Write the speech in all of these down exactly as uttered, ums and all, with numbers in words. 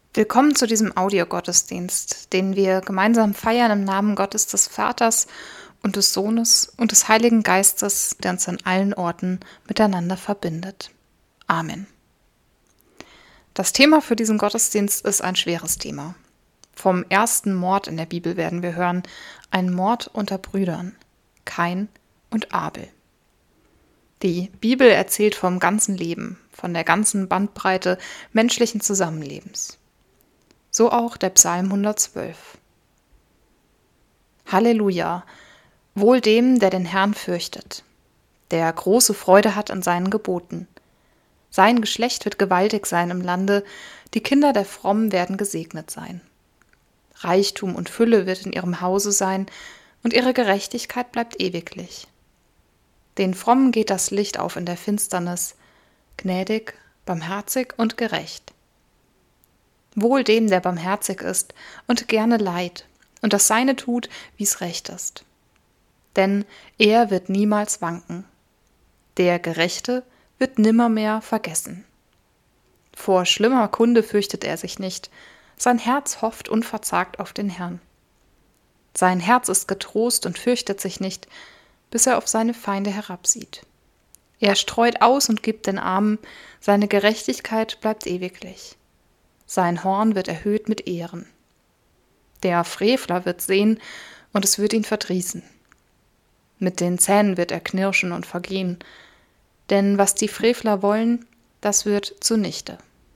Willkommen zu diesem Audiogottesdienst, den wir gemeinsam feiern im Namen Gottes des Vaters und des Sohnes und des Heiligen Geistes, der uns an allen Orten miteinander verbindet. Amen. Das Thema für diesen Gottesdienst ist ein schweres Thema. Vom ersten Mord in der Bibel werden wir hören, ein Mord unter Brüdern, Kain und Abel. Die Bibel erzählt vom ganzen Leben, von der ganzen Bandbreite menschlichen Zusammenlebens. So auch der Psalm hundertzwölf. Halleluja! Wohl dem, der den Herrn fürchtet, der große Freude hat an seinen Geboten. Sein Geschlecht wird gewaltig sein im Lande, die Kinder der Frommen werden gesegnet sein. Reichtum und Fülle wird in ihrem Hause sein, und ihre Gerechtigkeit bleibt ewiglich. Den Frommen geht das Licht auf in der Finsternis, gnädig, barmherzig und gerecht. Wohl dem, der barmherzig ist und gerne Leid und das Seine tut, wie's recht ist. Denn er wird niemals wanken. Der Gerechte wird nimmermehr vergessen. Vor schlimmer Kunde fürchtet er sich nicht, sein Herz hofft unverzagt auf den Herrn. Sein Herz ist getrost und fürchtet sich nicht, bis er auf seine Feinde herabsieht. Er streut aus und gibt den Armen, seine Gerechtigkeit bleibt ewiglich. Sein Horn wird erhöht mit Ehren. Der Frevler wird sehen, und es wird ihn verdrießen. Mit den Zähnen wird er knirschen und vergehen, denn was die Frevler wollen, das wird zunichte.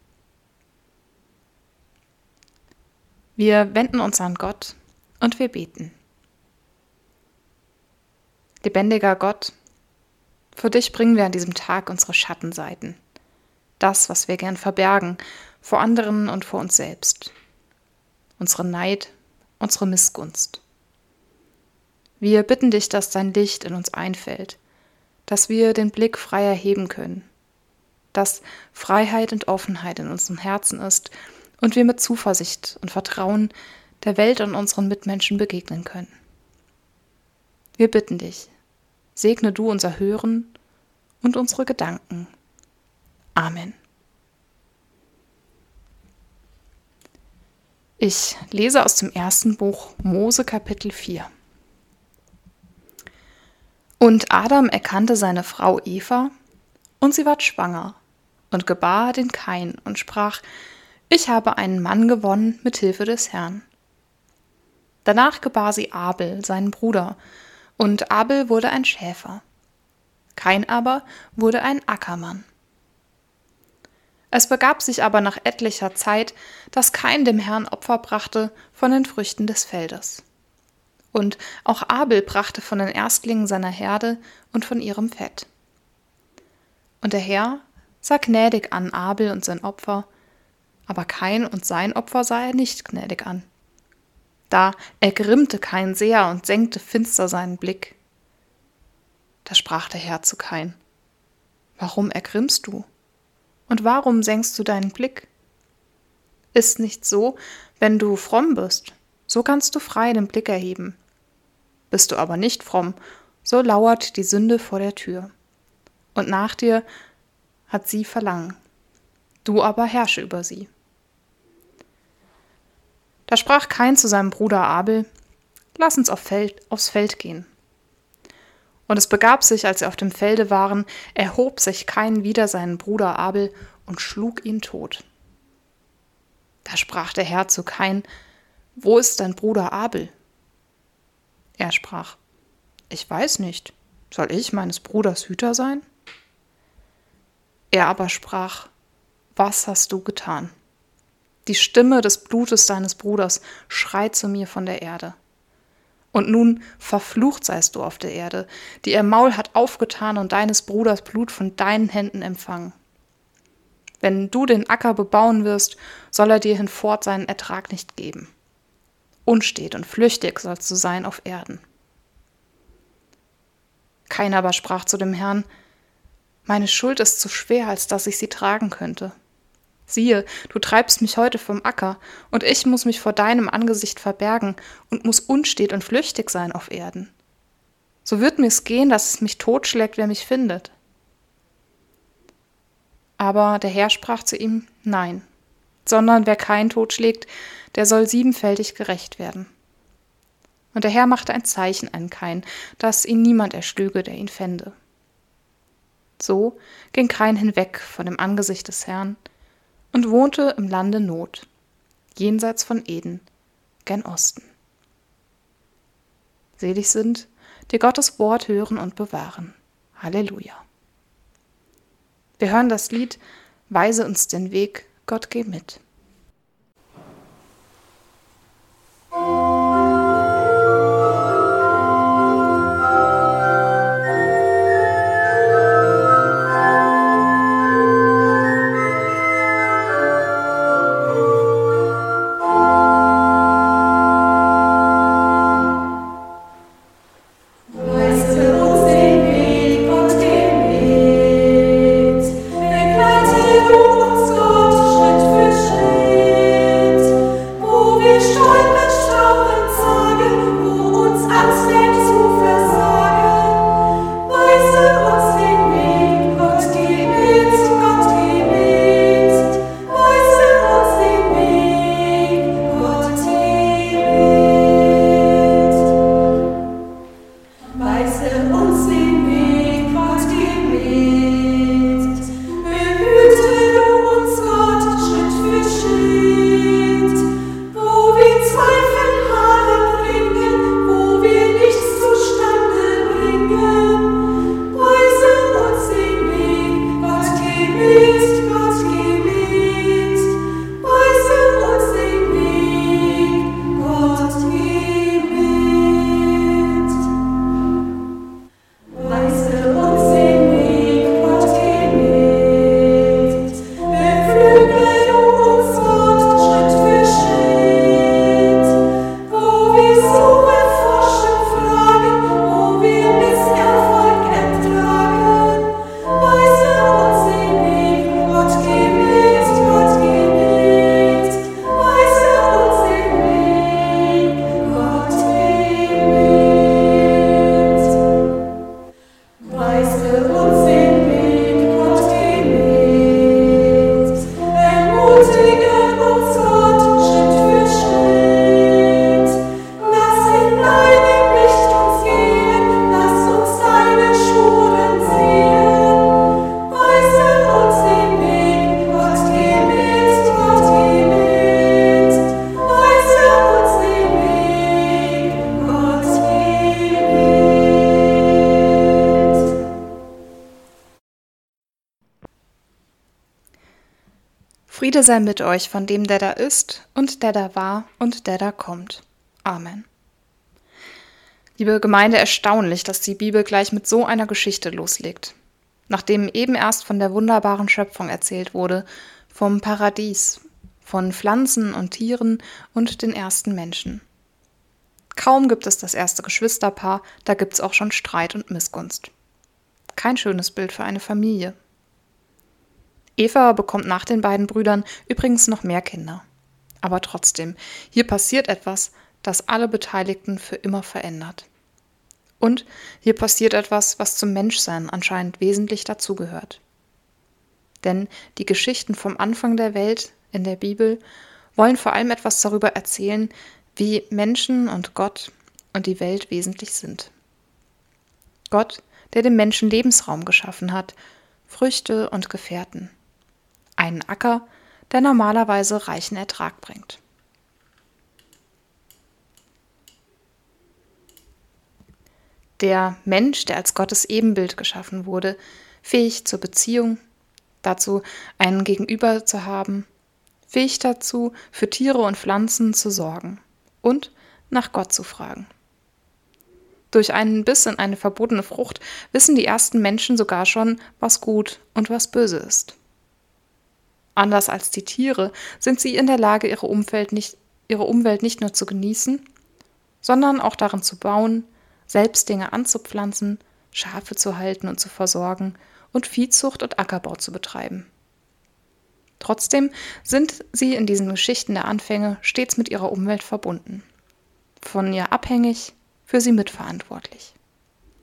Wir wenden uns an Gott und wir beten. Lebendiger Gott, für dich bringen wir an diesem Tag unsere Schattenseiten, das, was wir gern verbergen, vor anderen und vor uns selbst, unsere Neid, unsere Missgunst. Wir bitten dich, dass dein Licht in uns einfällt, dass wir den Blick frei erheben können, dass Freiheit und Offenheit in unserem Herzen ist und wir mit Zuversicht und Vertrauen der Welt und unseren Mitmenschen begegnen können. Wir bitten dich, segne du unser Hören und unsere Gedanken. Amen. Ich lese aus dem ersten Buch Mose Kapitel vier. Und Adam erkannte seine Frau Eva, und sie ward schwanger und gebar den Kain und sprach: Ich habe einen Mann gewonnen mit Hilfe des Herrn. Danach gebar sie Abel, seinen Bruder, und Abel wurde ein Schäfer. Kain aber wurde ein Ackermann. Es begab sich aber nach etlicher Zeit, dass Kain dem Herrn Opfer brachte von den Früchten des Feldes. Und auch Abel brachte von den Erstlingen seiner Herde und von ihrem Fett. Und der Herr sah gnädig an Abel und sein Opfer, aber Kain und sein Opfer sah er nicht gnädig an. Da ergrimmte Kain sehr und senkte finster seinen Blick. Da sprach der Herr zu Kain: Warum ergrimmst du? Und warum senkst du deinen Blick? Ist nicht so, wenn du fromm bist, so kannst du frei den Blick erheben. Bist du aber nicht fromm, so lauert die Sünde vor der Tür. Und nach dir hat sie Verlangen. Du aber herrsche über sie. Da sprach Kain zu seinem Bruder Abel: Lass uns auf Feld, aufs Feld gehen. Und es begab sich, als sie auf dem Felde waren, erhob sich Kain wider seinen Bruder Abel und schlug ihn tot. Da sprach der Herr zu Kain: Wo ist dein Bruder Abel? Er sprach: Ich weiß nicht. Soll ich meines Bruders Hüter sein? Er aber sprach: Was hast du getan? Die Stimme des Blutes deines Bruders schreit zu mir von der Erde. Und nun verflucht seist du auf der Erde, die ihr Maul hat aufgetan und deines Bruders Blut von deinen Händen empfangen. Wenn du den Acker bebauen wirst, soll er dir hinfort seinen Ertrag nicht geben. Unstet und flüchtig sollst du sein auf Erden. Kain aber sprach zu dem Herrn: Meine Schuld ist zu schwer, als dass ich sie tragen könnte. Siehe, du treibst mich heute vom Acker, und ich muss mich vor deinem Angesicht verbergen und muss unstet und flüchtig sein auf Erden. So wird mir's gehen, dass es mich totschlägt, wer mich findet. Aber der Herr sprach zu ihm: Nein, sondern wer Kain totschlägt, der soll siebenfältig gerächt werden. Und der Herr machte ein Zeichen an Kain, dass ihn niemand erschlüge, der ihn fände. So ging Kain hinweg von dem Angesicht des Herrn und wohnte im Lande Not, jenseits von Eden, gen Osten. Selig sind, die Gottes Wort hören und bewahren. Halleluja. Wir hören das Lied Weise uns den Weg, Gott geh mit. Friede sei mit euch von dem, der da ist und der da war und der da kommt. Amen. Liebe Gemeinde, erstaunlich, dass die Bibel gleich mit so einer Geschichte loslegt. Nachdem eben erst von der wunderbaren Schöpfung erzählt wurde, vom Paradies, von Pflanzen und Tieren und den ersten Menschen. Kaum gibt es das erste Geschwisterpaar, da gibt's auch schon Streit und Missgunst. Kein schönes Bild für eine Familie. Eva bekommt nach den beiden Brüdern übrigens noch mehr Kinder. Aber trotzdem, hier passiert etwas, das alle Beteiligten für immer verändert. Und hier passiert etwas, was zum Menschsein anscheinend wesentlich dazugehört. Denn die Geschichten vom Anfang der Welt in der Bibel wollen vor allem etwas darüber erzählen, wie Menschen und Gott und die Welt wesentlich sind. Gott, der dem Menschen Lebensraum geschaffen hat, Früchte und Gefährten. Einen Acker, der normalerweise reichen Ertrag bringt. Der Mensch, der als Gottes Ebenbild geschaffen wurde, fähig zur Beziehung, dazu einen Gegenüber zu haben, fähig dazu, für Tiere und Pflanzen zu sorgen und nach Gott zu fragen. Durch einen Biss in eine verbotene Frucht wissen die ersten Menschen sogar schon, was gut und was böse ist. Anders als die Tiere sind sie in der Lage, ihre Umwelt nicht, ihre Umwelt nicht nur zu genießen, sondern auch darin zu bauen, selbst Dinge anzupflanzen, Schafe zu halten und zu versorgen und Viehzucht und Ackerbau zu betreiben. Trotzdem sind sie in diesen Geschichten der Anfänge stets mit ihrer Umwelt verbunden, von ihr abhängig, für sie mitverantwortlich.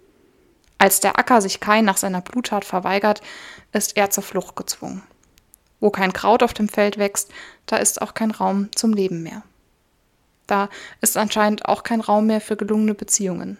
Als der Acker sich Kain nach seiner Bluttat verweigert, ist er zur Flucht gezwungen. Wo kein Kraut auf dem Feld wächst, da ist auch kein Raum zum Leben mehr. Da ist anscheinend auch kein Raum mehr für gelungene Beziehungen.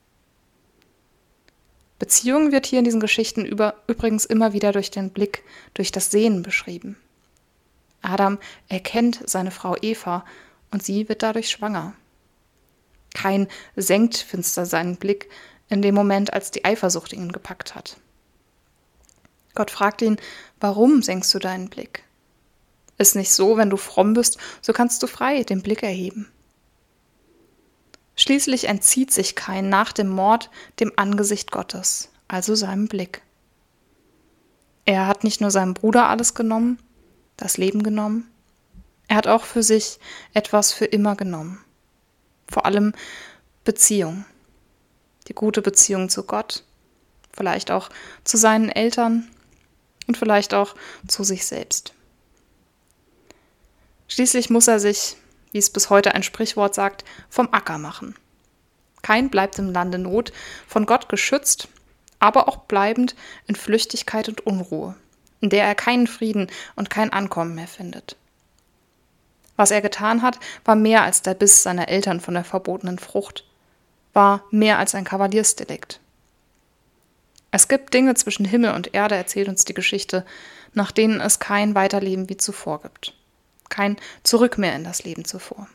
Beziehung wird hier in diesen Geschichten über, übrigens immer wieder durch den Blick, durch das Sehen beschrieben. Adam erkennt seine Frau Eva und sie wird dadurch schwanger. Kain senkt finster seinen Blick in dem Moment, als die Eifersucht ihn gepackt hat. Gott fragt ihn, warum senkst du deinen Blick? Ist nicht so, wenn du fromm bist, so kannst du frei den Blick erheben. Schließlich entzieht sich Kain nach dem Mord dem Angesicht Gottes, also seinem Blick. Er hat nicht nur seinem Bruder alles genommen, das Leben genommen, er hat auch für sich etwas für immer genommen. Vor allem Beziehung. Die gute Beziehung zu Gott, vielleicht auch zu seinen Eltern und vielleicht auch zu sich selbst. Schließlich muss er sich, wie es bis heute ein Sprichwort sagt, vom Acker machen. Kain bleibt im Lande Not, von Gott geschützt, aber auch bleibend in Flüchtigkeit und Unruhe, in der er keinen Frieden und kein Ankommen mehr findet. Was er getan hat, war mehr als der Biss seiner Eltern von der verbotenen Frucht, war mehr als ein Kavaliersdelikt. Es gibt Dinge zwischen Himmel und Erde, erzählt uns die Geschichte, nach denen es kein Weiterleben wie zuvor gibt. Kein Zurück mehr in das Leben zuvor.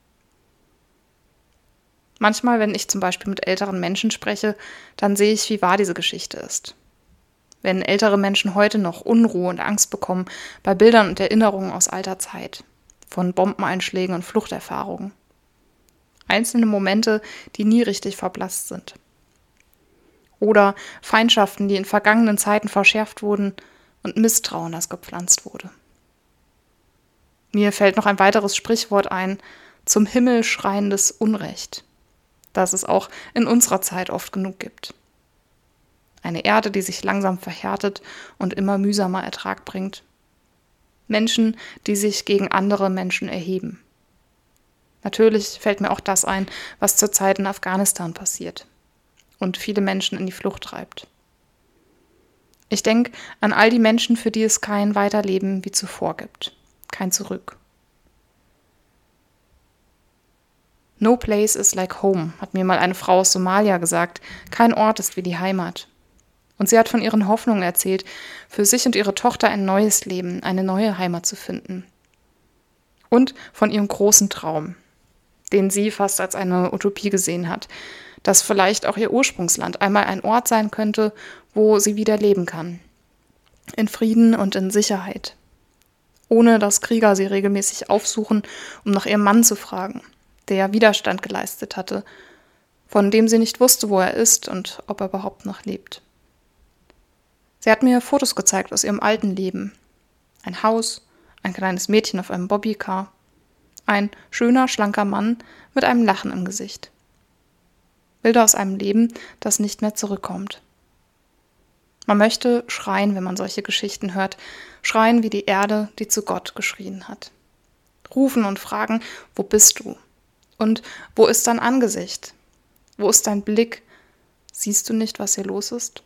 Manchmal, wenn ich zum Beispiel mit älteren Menschen spreche, dann sehe ich, wie wahr diese Geschichte ist. Wenn ältere Menschen heute noch Unruhe und Angst bekommen bei Bildern und Erinnerungen aus alter Zeit, von Bombeneinschlägen und Fluchterfahrungen. Einzelne Momente, die nie richtig verblasst sind. Oder Feindschaften, die in vergangenen Zeiten verschärft wurden und Misstrauen, das gepflanzt wurde. Mir fällt noch ein weiteres Sprichwort ein, zum Himmel schreiendes Unrecht, das es auch in unserer Zeit oft genug gibt. Eine Erde, die sich langsam verhärtet und immer mühsamer Ertrag bringt. Menschen, die sich gegen andere Menschen erheben. Natürlich fällt mir auch das ein, was zurzeit in Afghanistan passiert und viele Menschen in die Flucht treibt. Ich denke an all die Menschen, für die es kein Weiterleben wie zuvor gibt. Kein Zurück. No place is like home, hat mir mal eine Frau aus Somalia gesagt. Kein Ort ist wie die Heimat. Und sie hat von ihren Hoffnungen erzählt, für sich und ihre Tochter ein neues Leben, eine neue Heimat zu finden. Und von ihrem großen Traum, den sie fast als eine Utopie gesehen hat, dass vielleicht auch ihr Ursprungsland einmal ein Ort sein könnte, wo sie wieder leben kann. In Frieden und in Sicherheit. Ohne dass Krieger sie regelmäßig aufsuchen, um nach ihrem Mann zu fragen, der Widerstand geleistet hatte, von dem sie nicht wusste, wo er ist und ob er überhaupt noch lebt. Sie hat mir Fotos gezeigt aus ihrem alten Leben. Ein Haus, ein kleines Mädchen auf einem Bobbycar, ein schöner, schlanker Mann mit einem Lachen im Gesicht. Bilder aus einem Leben, das nicht mehr zurückkommt. Man möchte schreien, wenn man solche Geschichten hört, schreien wie die Erde, die zu Gott geschrien hat. Rufen und fragen, wo bist du? Und wo ist dein Angesicht? Wo ist dein Blick? Siehst du nicht, was hier los ist?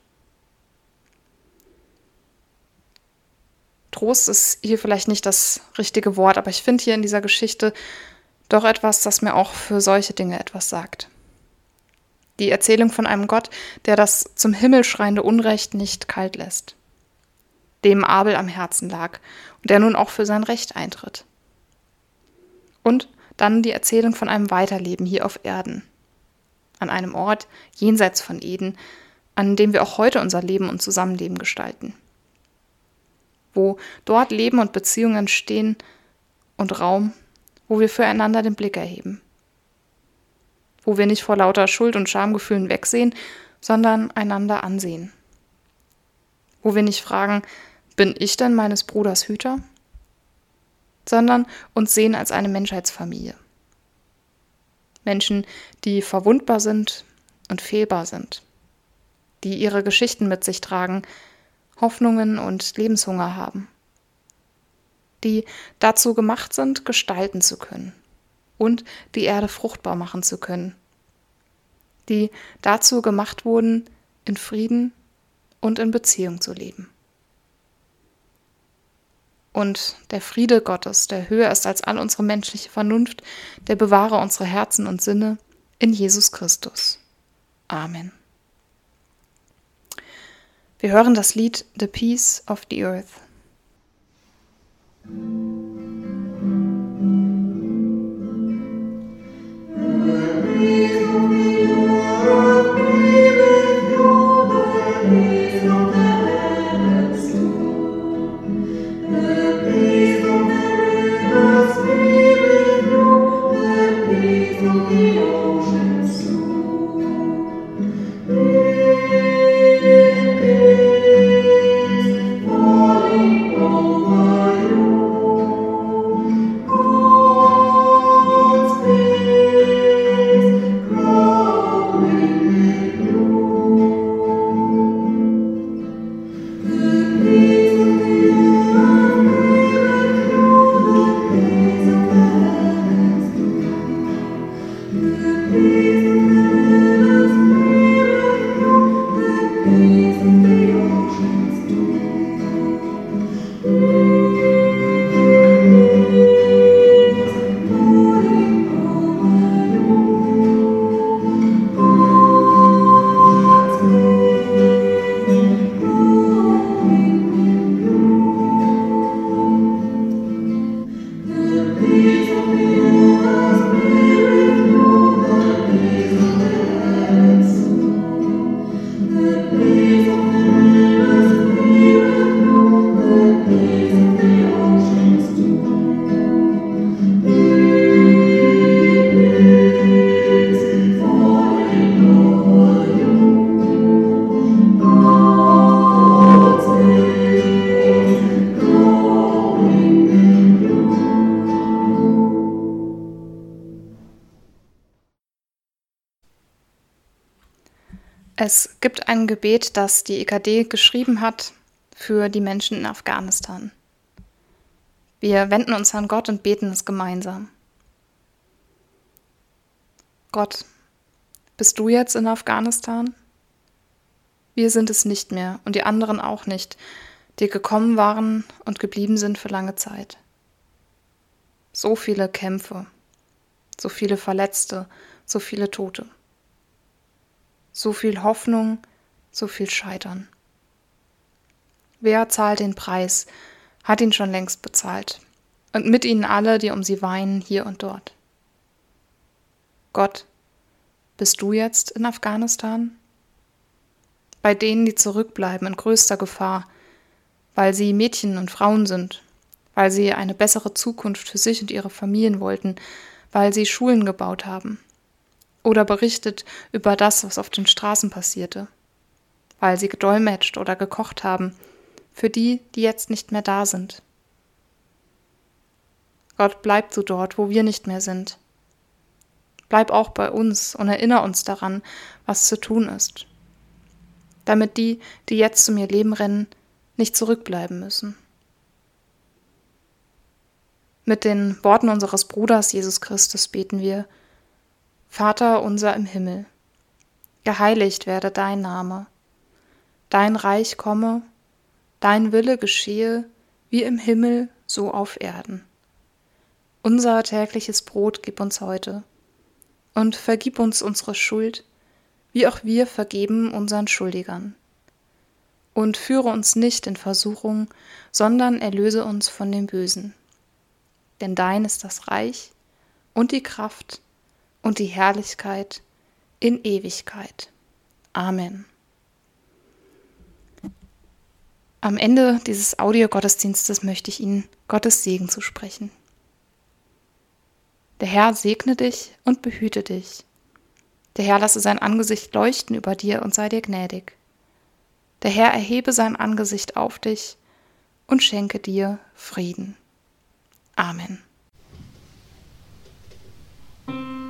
Trost ist hier vielleicht nicht das richtige Wort, aber ich finde hier in dieser Geschichte doch etwas, das mir auch für solche Dinge etwas sagt. Die Erzählung von einem Gott, der das zum Himmel schreiende Unrecht nicht kalt lässt, dem Abel am Herzen lag und der nun auch für sein Recht eintritt. Und dann die Erzählung von einem Weiterleben hier auf Erden, an einem Ort jenseits von Eden, an dem wir auch heute unser Leben und Zusammenleben gestalten. Wo dort Leben und Beziehungen stehen und Raum, wo wir füreinander den Blick erheben. Wo wir nicht vor lauter Schuld- und Schamgefühlen wegsehen, sondern einander ansehen. Wo wir nicht fragen, bin ich denn meines Bruders Hüter? Sondern uns sehen als eine Menschheitsfamilie. Menschen, die verwundbar sind und fehlbar sind, die ihre Geschichten mit sich tragen, Hoffnungen und Lebenshunger haben, die dazu gemacht sind, gestalten zu können und die Erde fruchtbar machen zu können, die dazu gemacht wurden, in Frieden und in Beziehung zu leben. Und der Friede Gottes, der höher ist als all unsere menschliche Vernunft, der bewahre unsere Herzen und Sinne in Jesus Christus. Amen. Wir hören das Lied The Peace of the Earth. Es gibt ein Gebet, das die E K D geschrieben hat für die Menschen in Afghanistan. Wir wenden uns an Gott und beten es gemeinsam. Gott, bist du jetzt in Afghanistan? Wir sind es nicht mehr und die anderen auch nicht, die gekommen waren und geblieben sind für lange Zeit. So viele Kämpfe, so viele Verletzte, so viele Tote. So viel Hoffnung, so viel Scheitern. Wer zahlt den Preis, hat ihn schon längst bezahlt. Und mit ihnen alle, die um sie weinen, hier und dort. Gott, bist du jetzt in Afghanistan? Bei denen, die zurückbleiben in größter Gefahr, weil sie Mädchen und Frauen sind, weil sie eine bessere Zukunft für sich und ihre Familien wollten, weil sie Schulen gebaut haben. Oder berichtet über das, was auf den Straßen passierte, weil sie gedolmetscht oder gekocht haben, für die, die jetzt nicht mehr da sind. Gott, bleib du dort, wo wir nicht mehr sind. Bleib auch bei uns und erinnere uns daran, was zu tun ist, damit die, die jetzt um ihr Leben rennen, nicht zurückbleiben müssen. Mit den Worten unseres Bruders Jesus Christus beten wir: Vater unser im Himmel, geheiligt werde dein Name, dein Reich komme, dein Wille geschehe, wie im Himmel, so auf Erden. Unser tägliches Brot gib uns heute und vergib uns unsere Schuld, wie auch wir vergeben unseren Schuldigern. Und führe uns nicht in Versuchung, sondern erlöse uns von dem Bösen. Denn dein ist das Reich und die Kraft und die Herrlichkeit in Ewigkeit. Amen. Am Ende dieses Audiogottesdienstes möchte ich Ihnen Gottes Segen zusprechen. Der Herr segne dich und behüte dich. Der Herr lasse sein Angesicht leuchten über dir und sei dir gnädig. Der Herr erhebe sein Angesicht auf dich und schenke dir Frieden. Amen.